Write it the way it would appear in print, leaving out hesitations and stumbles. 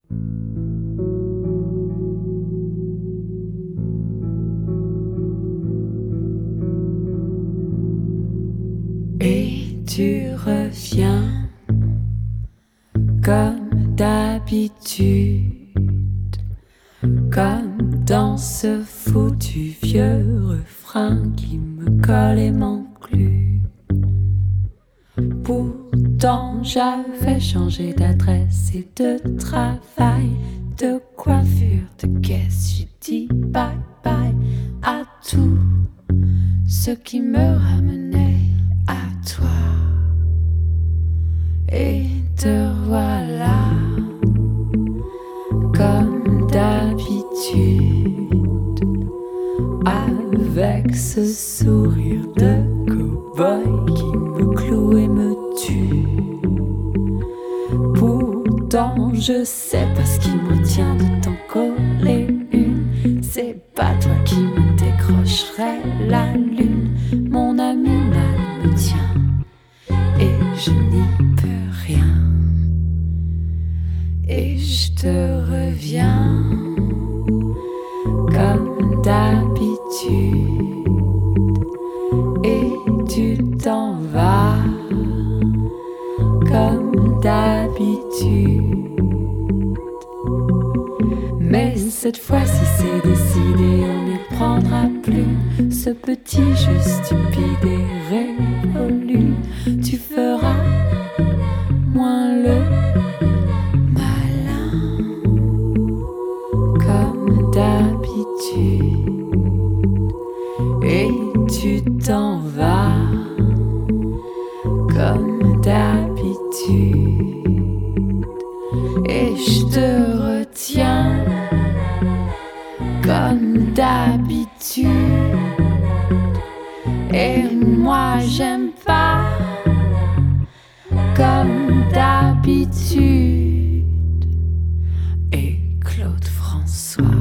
Et tu reviens comme d'habitude, comme dans ce foutu vieux refrain qui me colle et m'enclut. Pourtant j'avais changé d'adresse et de travail, de coiffure, de caisse. J'ai dit bye bye à tout ce qui me ramenait à toi. Et te voilà comme d'habitude, avec ce sourire de cow-boy qui me cloue et me tue. Pourtant je sais pas ce qui me tient de t'en coller une. C'est pas toi qui me décrocherait la lune. Mon ami mal me tient et je n'y peux rien. Et je te reviens comme d'habitude, et tu t'en vas comme d'habitude. Mais cette fois-ci c'est décidé, on n'y prendra plus ce petit jeu stupide et révolu. Tu feras moins le malin comme d'habitude, et tu t'en vas comme d'habitude, et je te retiens comme d'habitude. Et moi j'aime pas comme d'habitude. Et Claude François.